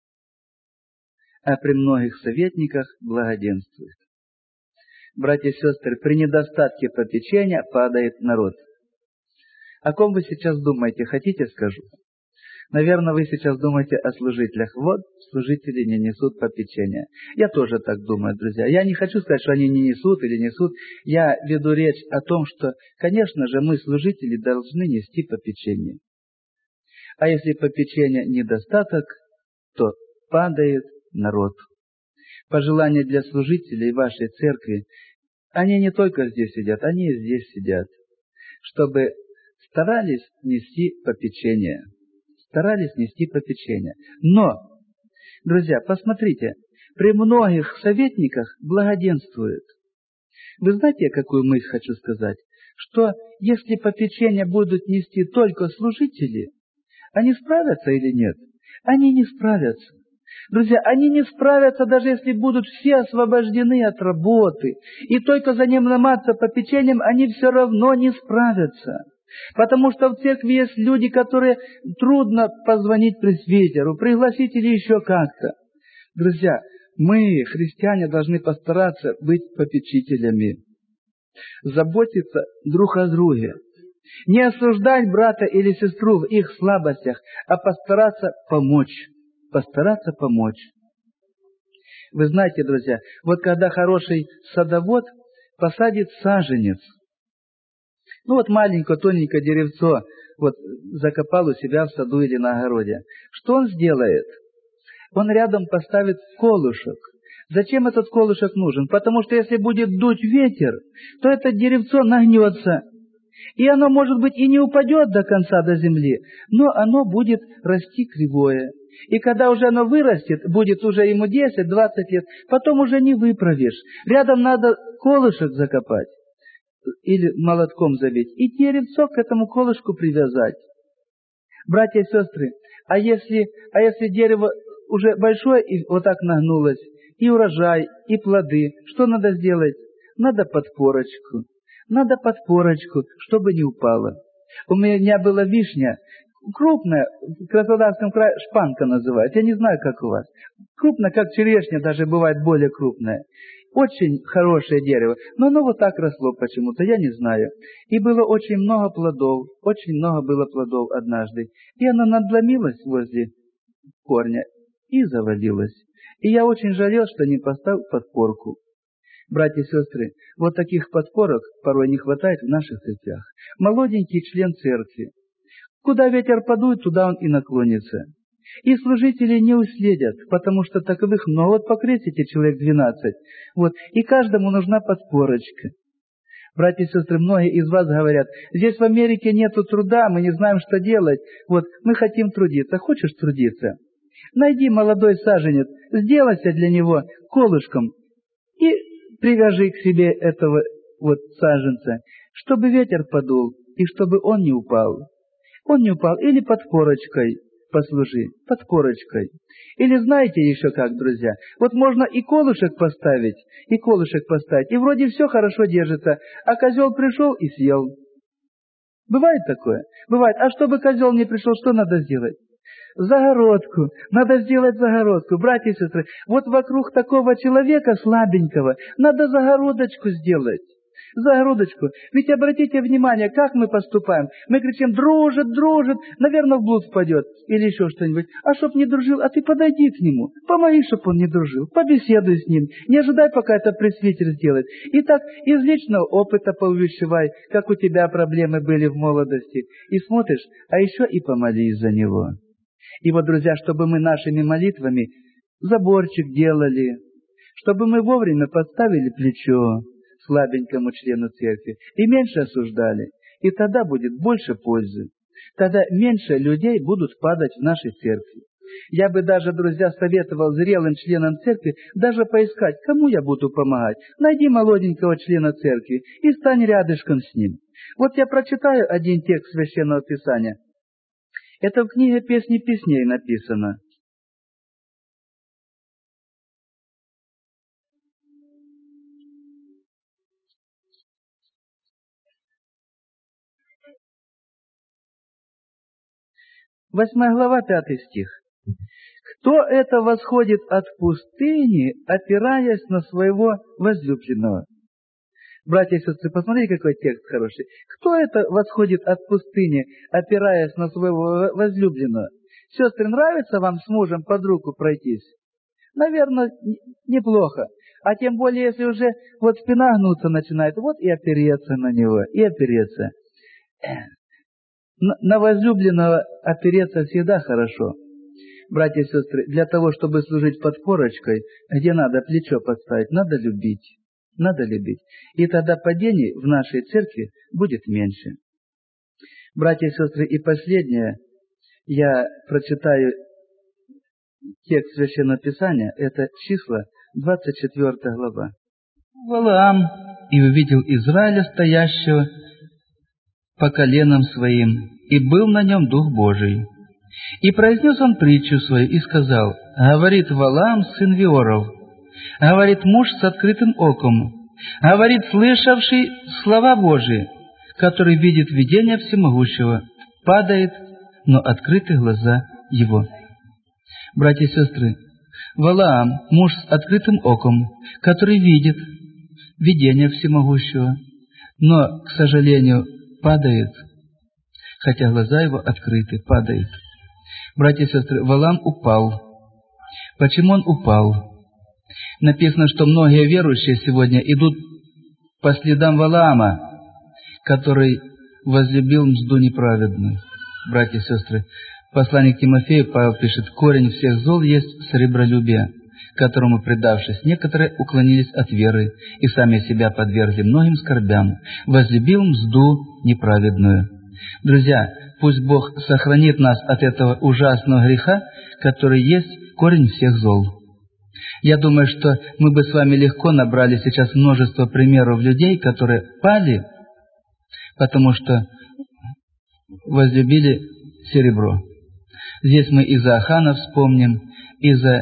а при многих советниках благоденствует. Братья и сестры, при недостатке попечения падает народ. О ком вы сейчас думаете? Хотите, скажу? Наверное, вы сейчас думаете о служителях. Вот, служители не несут попечения. Я тоже так думаю, друзья. Я не хочу сказать, что они не несут или несут. Я веду речь о том, что, конечно же, мы, служители, должны нести попечение. А если попечения недостаток, то падает народ. Пожелание для служителей вашей церкви: они не только здесь сидят, они и здесь сидят, чтобы старались нести попечение. Старались нести попечение. Но, друзья, посмотрите, при многих советниках благоденствует. Вы знаете, какую мысль хочу сказать? Что если попечение будут нести только служители, они справятся или нет? Они не справятся. Друзья, они не справятся, даже если будут все освобождены от работы, и только заниматься попечением, они все равно не справятся. Потому что в церкви есть люди, которые трудно позвонить пресвитеру, пригласить или еще как-то. Друзья, мы, христиане, должны постараться быть попечителями, заботиться друг о друге. Не осуждать брата или сестру в их слабостях, а постараться помочь. Постараться помочь. Вы знаете, друзья, вот когда хороший садовод посадит саженец, маленькое, тоненькое деревцо закопал у себя в саду или на огороде, что он сделает? Он рядом поставит колышек. Зачем этот колышек нужен? Потому что если будет дуть ветер, то это деревцо нагнется. И оно, может быть, и не упадет до конца до земли, но оно будет расти кривое. И когда уже оно вырастет, будет уже ему 10-20 лет, потом уже не выправишь. Рядом надо колышек закопать или молотком забить, и деревцо к этому колышку привязать. Братья и сестры, а если дерево уже большое и вот так нагнулось, и урожай, и плоды, что надо сделать? Надо подпорочку. Надо подпорочку, чтобы не упало. У меня была вишня, крупная, в Краснодарском крае шпанка называют, я не знаю, как у вас. Крупная, как черешня, даже бывает более крупная. Очень хорошее дерево, но оно вот так росло почему-то, я не знаю. И было очень много плодов однажды. И оно надломилось возле корня и завалилось. И я очень жалел, что не поставил подпорку. Братья и сестры, вот таких подпорок порой не хватает в наших церквях. Молоденький член церкви. Куда ветер подует, туда он и наклонится. И служители не уследят, потому что таковых много. Вот покрестите человек 12. И каждому нужна подпорочка. Братья и сестры, многие из вас говорят, здесь в Америке нету труда, мы не знаем, что делать. Мы хотим трудиться. Хочешь трудиться? Найди молодой саженец, сделайся для него колышком и привяжи к себе этого саженца, чтобы ветер подул и чтобы он не упал. Он не упал. Или подпорочкой послужи, подпорочкой. Или знаете еще как, друзья, можно и колышек поставить, и вроде все хорошо держится, а козел пришел и съел. Бывает такое? Бывает. А чтобы козел не пришел, что надо сделать? Загородку. Надо сделать загородку. Братья и сестры, вокруг такого человека слабенького надо загородочку сделать. Загородочку. Ведь обратите внимание, как мы поступаем. Мы кричим: дружит, дружит, наверное, в блуд впадет. Или еще что-нибудь. А чтоб не дружил, а ты подойди к нему. Помоги, чтоб он не дружил. Побеседуй с ним. Не ожидай, пока это пресвитер сделает. И так из личного опыта поувещевай, как у тебя проблемы были в молодости. И смотришь, а еще и помолись за него. И друзья, чтобы мы нашими молитвами заборчик делали, чтобы мы вовремя подставили плечо слабенькому члену церкви и меньше осуждали, и тогда будет больше пользы. Тогда меньше людей будут падать в нашей церкви. Я бы даже, друзья, советовал зрелым членам церкви даже поискать, кому я буду помогать. Найди молоденького члена церкви и стань рядышком с ним. Я прочитаю один текст Священного Писания. Это в книге «Песни песней» написано. Восьмая глава, 5 стих. «Кто это восходит от пустыни, опираясь на своего возлюбленного?» Братья и сестры, посмотрите, какой текст хороший. Кто это восходит от пустыни, опираясь на своего возлюбленного? Сестры, нравится вам с мужем под руку пройтись? Наверное, неплохо. А тем более, если уже спина гнуться начинает, и опереться на него, и опереться. На возлюбленного опереться всегда хорошо. Братья и сестры, для того, чтобы служить подпорочкой, где надо плечо подставить, надо любить. надо любить. И тогда падений в нашей церкви будет меньше. Братья и сестры, и последнее, я прочитаю текст Священного Писания, это числа, 24 глава. Валаам и увидел Израиля, стоящего по коленам своим, и был на нем Дух Божий. И произнес он притчу свою и сказал: говорит Валаам, сын Виоров, говорит муж с открытым оком, говорит слышавший слова Божии, который видит видение всемогущего, падает, но открыты глаза его. Братья и сестры, Валаам, муж с открытым оком, который видит видение всемогущего, но, к сожалению, падает, хотя глаза его открыты, падает. Братья и сестры, Валаам упал. Почему он упал? Написано, что многие верующие сегодня идут по следам Валаама, который возлюбил мзду неправедную. Братья и сестры, в послании к Тимофею Павел пишет: корень всех зол есть сребролюбие, которому, предавшись, некоторые уклонились от веры и сами себя подвергли многим скорбям, возлюбил мзду неправедную. Друзья, пусть Бог сохранит нас от этого ужасного греха, который есть корень всех зол. Я думаю, что мы бы с вами легко набрали сейчас множество примеров людей, которые пали, потому что возлюбили серебро. Здесь мы и за Ахана вспомним, и за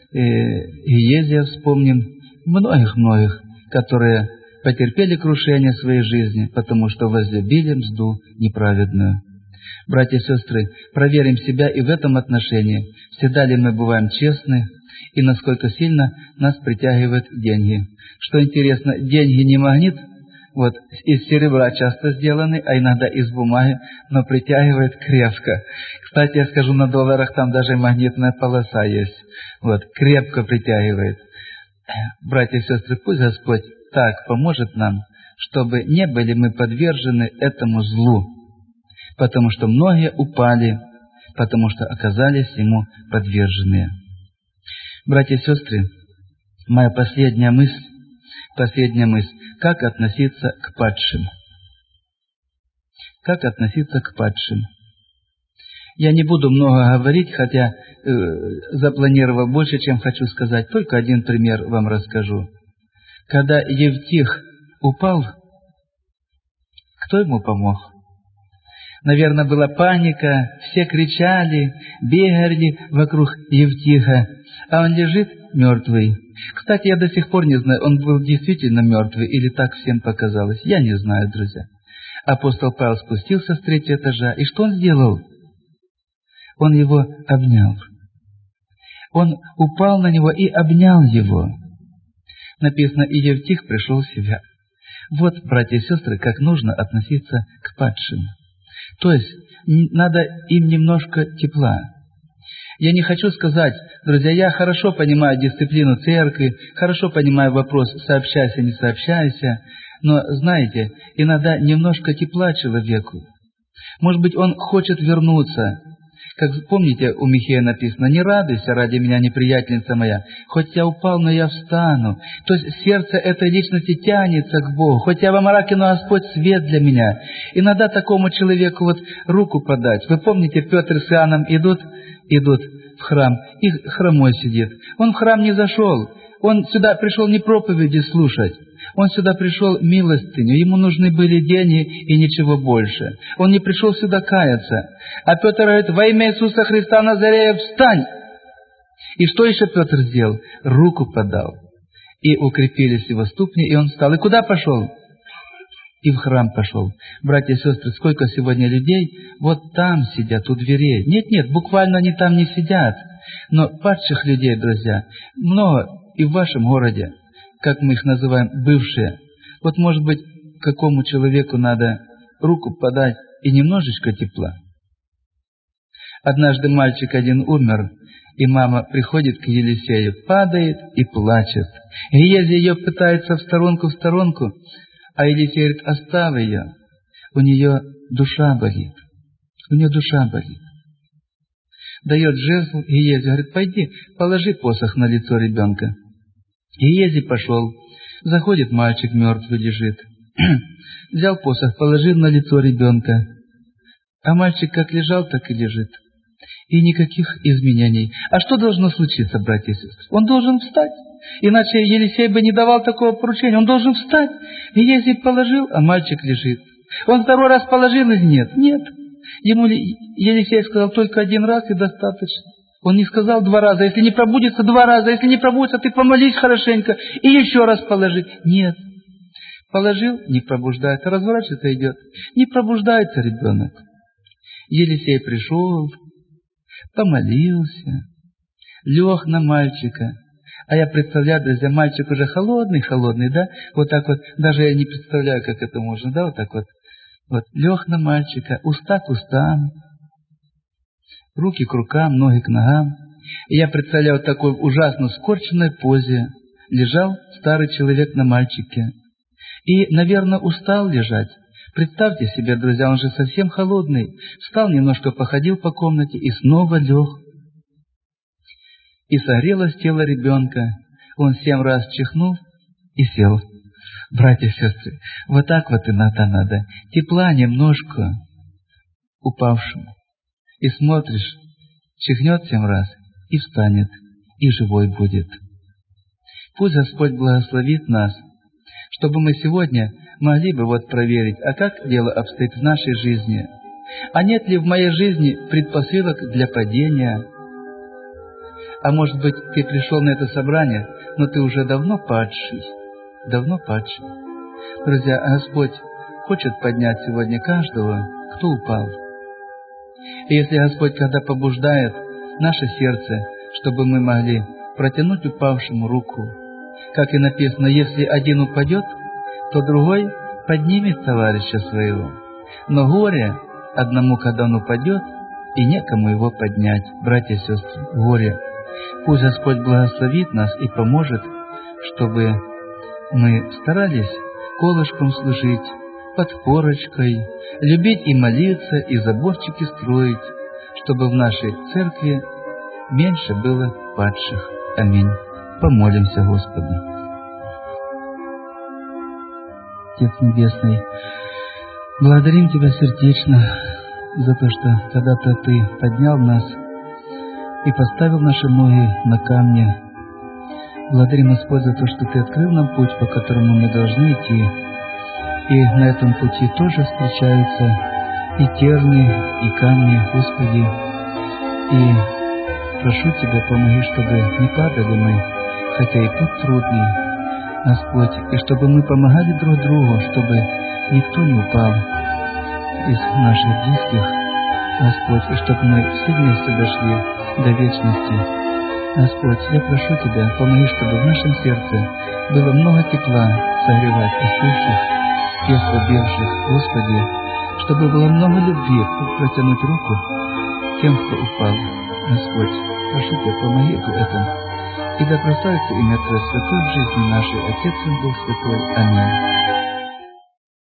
Иезия вспомним, многих-многих, которые потерпели крушение своей жизни, потому что возлюбили мзду неправедную. Братья и сестры, проверим себя и в этом отношении, всегда ли мы бываем честны, и насколько сильно нас притягивают деньги. Что интересно, деньги не магнит, вот из серебра часто сделаны, а иногда из бумаги, но притягивает крепко. Кстати, я скажу, на долларах там даже магнитная полоса есть. Вот, крепко притягивает. Братья и сестры, пусть Господь так поможет нам, чтобы не были мы подвержены этому злу, потому что многие упали, потому что оказались ему подверженные. Братья и сестры, моя последняя мысль, как относиться к падшим. Как относиться к падшим. Я не буду много говорить, хотя запланировал больше, чем хочу сказать. Только один пример вам расскажу. Когда Евтих упал, кто ему помог? Наверное, была паника, все кричали, бегали вокруг Евтиха, а он лежит мертвый. Кстати, я до сих пор не знаю, он был действительно мертвый или так всем показалось. Я не знаю, друзья. Апостол Павел спустился с 3-го этажа, и что он сделал? Он его обнял. Он упал на него и обнял его. Написано, и Евтих пришел в себя. Вот, братья и сестры, как нужно относиться к падшим. То есть, надо им немножко тепла. Я не хочу сказать, друзья, я хорошо понимаю дисциплину церкви, хорошо понимаю вопрос «сообщайся, не сообщайся», но, знаете, иногда немножко тепла человеку. Может быть, он хочет вернуться. Как помните, у Михея написано: «Не радуйся ради меня, неприятельница моя, хоть я упал, но я встану». То есть сердце этой личности тянется к Богу. «Хоть я во мраке, но Господь свет для меня». Иногда такому человеку вот руку подать. Вы помните, Петр с Иоанном идут в храм, и хромой сидит. Он в храм не зашел. Он сюда пришел не проповеди слушать. Он сюда пришел милостыню. Ему нужны были деньги и ничего больше. Он не пришел сюда каяться. А Петр говорит: «Во имя Иисуса Христа Назарея, встань!» И что еще Петр сделал? Руку подал. И укрепились его ступни, и он встал. И куда пошел? И в храм пошел. Братья и сестры, сколько сегодня людей вот там сидят, у дверей. Нет, буквально они там не сидят. Но падших людей, друзья, много и в вашем городе, как мы их называем, бывшие. Вот, может быть, какому человеку надо руку подать и немножечко тепла. Однажды мальчик один умер, и мама приходит к Елисею, падает и плачет. Гиези ее пытается в сторонку, а Елисей говорит: оставь ее, у нее душа болит. Дает жезл Гиези, говорит: пойди, положи посох на лицо ребенка. Гиези пошел, Заходит мальчик, мертвый лежит. Взял посох, положил на лицо ребенка. А мальчик как лежал, так и лежит. И никаких изменений. А что должно случиться, братья и сестры? Он должен встать. Иначе Елисей бы не давал такого поручения. Он должен встать. И если положил, а мальчик лежит. Он второй раз положил или нет? Нет. Ему Елисей сказал только один раз и достаточно. Он не сказал 2 раза. Если не пробудится 2 раза, если не пробудится, ты помолись хорошенько и еще раз положи. Нет. Положил, не пробуждается. Разворачивается, идет. Не пробуждается ребенок. Елисей пришел, помолился, лег на мальчика. А я представляю, друзья, мальчик уже холодный, да? Вот так вот, даже я не представляю, как это можно, да? Вот так вот. Вот, лег на мальчика, уста к устам, руки к рукам, ноги к ногам. И я представляю, вот такой ужасно скорченной позе лежал старый человек на мальчике. И, наверное, устал лежать. Представьте себе, друзья, он же совсем холодный. Встал, немножко походил по комнате и снова лег. И согрелось тело ребенка. Он 7 раз чихнул и сел. Братья и сестры, вот так вот иногда надо. Тепла немножко упавшему. И смотришь, чихнет 7 раз и встанет, и живой будет. Пусть Господь благословит нас, чтобы мы сегодня могли бы вот проверить, а как дело обстоит в нашей жизни. А нет ли в моей жизни предпосылок для падения? А может быть, ты пришел на это собрание, но ты уже давно падший. Давно падший. Друзья, Господь хочет поднять сегодня каждого, кто упал. И если Господь, когда побуждает наше сердце, чтобы мы могли протянуть упавшему руку, как и написано, если один упадет, то другой поднимет товарища своего. Но горе одному, когда он упадет, и некому его поднять. Братья и сестры, горе. Пусть Господь благословит нас и поможет, чтобы мы старались колышком служить, подпорочкой, любить и молиться, и заборчики строить, чтобы в нашей церкви меньше было падших. Аминь. Помолимся Господу. Отец Небесный, благодарим Тебя сердечно за то, что когда-то Ты поднял нас и поставил наши ноги на камни. Благодарим, Господь, за то, что Ты открыл нам путь, по которому мы должны идти. И на этом пути тоже встречаются и терны, и камни, Господи. И прошу Тебя, помоги, чтобы не падали мы, хотя и путь трудный, Господь, и чтобы мы помогали друг другу, чтобы никто не упал из наших близких, Господь, и чтобы мы все вместе дошли до вечности. Господь, я прошу Тебя, помоги, чтобы в нашем сердце было много тепла согревать остывших, тех убежших, Господи, чтобы было много любви протянуть руку тем, кто упал. Господь, прошу Тебя, помоги в этом. И да прославится имя Твое святое в жизни нашей, Отец и Дух Святой. Аминь.